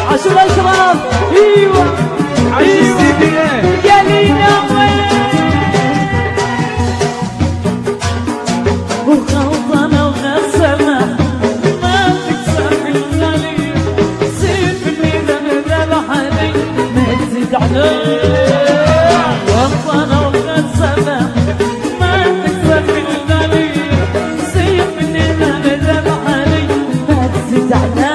عاشوا الاشراف. ايوه يا لينا وخلطنا وغسلنا ما تكسر الليالي سيف الميدان ذبح علي ما تزيد علي خلطنا وغسلنا ما تكسر الليالي سيف الميدان ذبح علي ما تزيد علي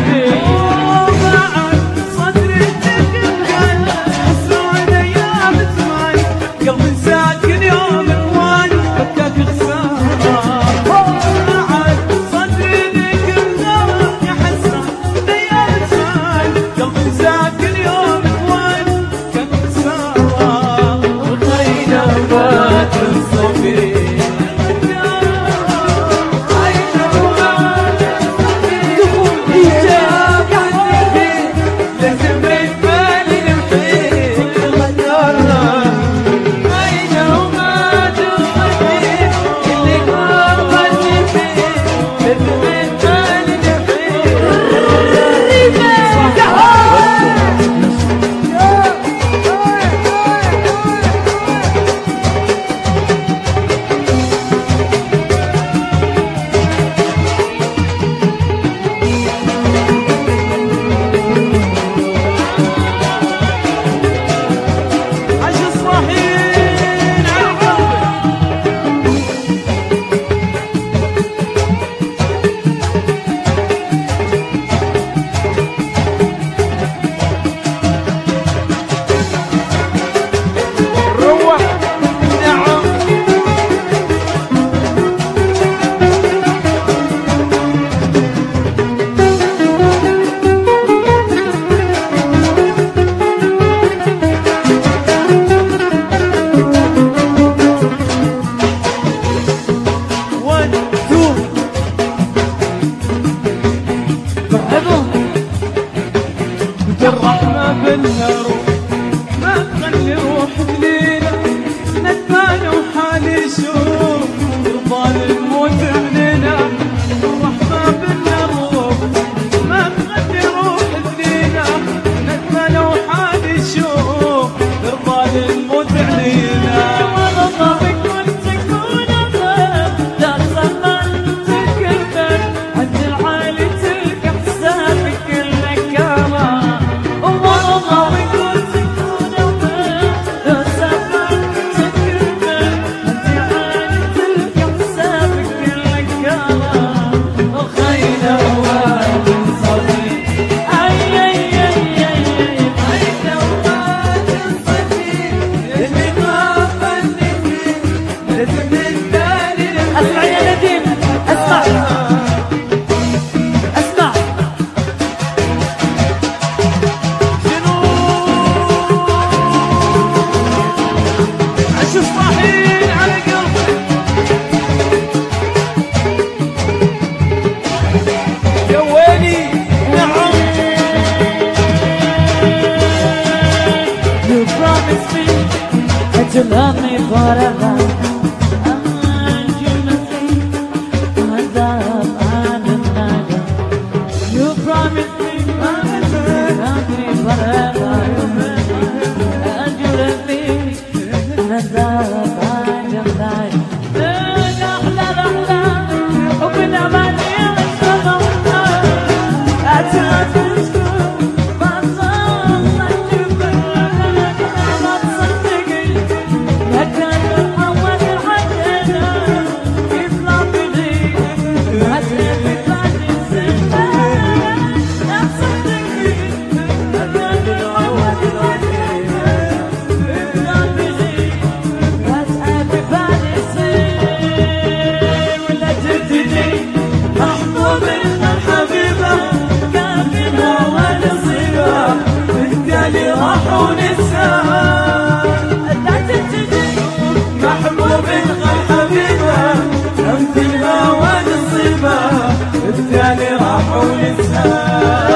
الرحمة بالنار ما تخلي روح لينا ندمان وحالي شوف يرضى الموت مننا. الرحمة بالنار ما تخلي روح لينا ندمان وحالي شوف يرضى الموت علينا. والله بكل تكون خير لا زمان تكبر عند العالي تلقى حسابك لك كمان. والله بكل تكون خير لا زمان تكبر عند العالي تلقى حسابك لك كمان. وخينا واد صديق اي اي اي اي خينا واد صديق اللي ما فني فيه لازم الثاني. اسمع يا نديم اسمع اسمع عشو صاحين على قلبي يا ويلي. نعم you promised me that you love me forever. And you nothing and another. You promised me that you love me forever. And you love me another. أحلى الأحلام وكنا ماني مستغربنا أتعرف ما صار تجيب ما تصدقي لكن أول حدنا يطلع بدي هتلاقي بعد السنة لا تصدقي لكن أول حدنا يطلع بدي هتلاقي بعد السنة ولا تبتدي محبوب الحبيبة كافينا ونصيبة بالتالي راح ونساها. لا تبتدي محبوب الحبيبة كافينا ونصيبة بالتالي راح ونساها.